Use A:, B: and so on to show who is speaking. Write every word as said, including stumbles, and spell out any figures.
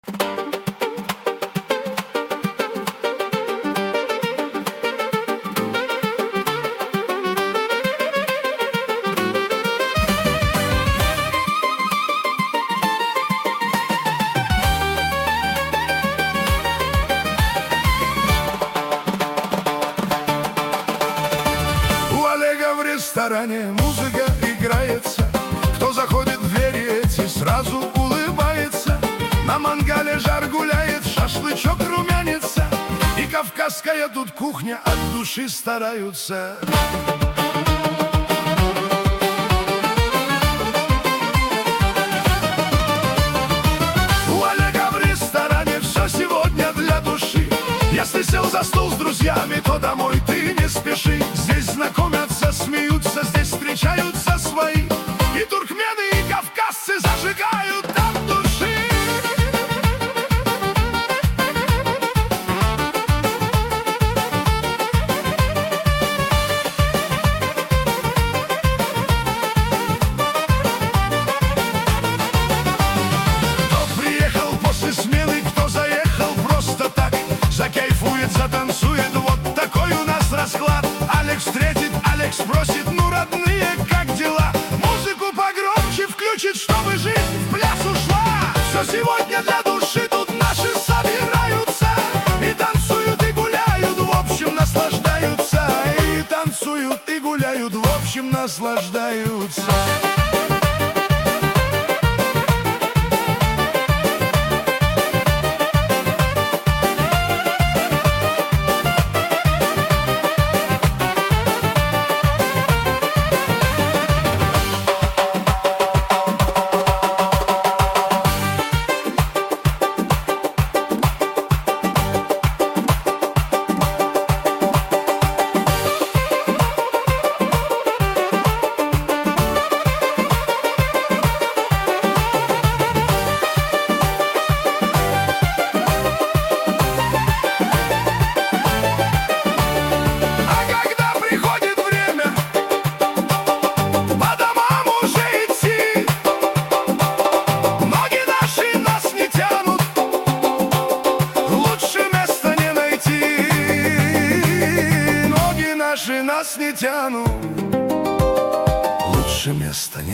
A: В ресторане музыка играется, кто заходит в двери эти, сразу улыбается. На мангале жар гуляет, шашлычок румянится, и кавказская тут кухня от души стараются. У Олега в ресторане все сегодня для души. Если сел за стол с друзьями, то домой ты не спеши. Здесь знакомятся, смеются, здесь встречаются свои. И туркмены, и кавказцы зажигают от души. Кто приехал после смены, кто заехал просто так, закайфует, затанцует, вот такой у нас расклад. Алекс встретит, Алекс спросит, ну, родные, как дела? Музыку погромче включит, чтобы жизнь в пляс ушла. Все сегодня для души, тут наши собираются. И танцуют, и гуляют, в общем, наслаждаются. И танцуют, и гуляют, в общем, наслаждаются. Нас не тянут, лучше места нет.